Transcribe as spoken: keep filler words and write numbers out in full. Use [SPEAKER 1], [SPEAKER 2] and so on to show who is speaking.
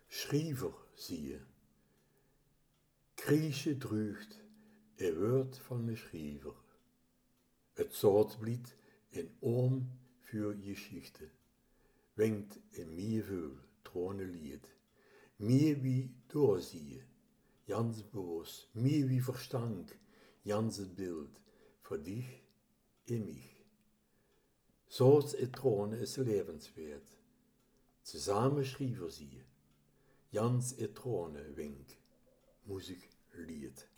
[SPEAKER 1] Schrijver zie je. Kriesje drugt een woord van de schrijver. Het zout bliet in oom voor geschichte. Wenkt in meer veel trone lied. Meer wie doorzie, jans boos. Meer wie verstank, jans het beeld. Voor dich en mich. Zoals het trone is levenswert. Zusammen schrijver zie je. Jans het trone wink. Muziek lied.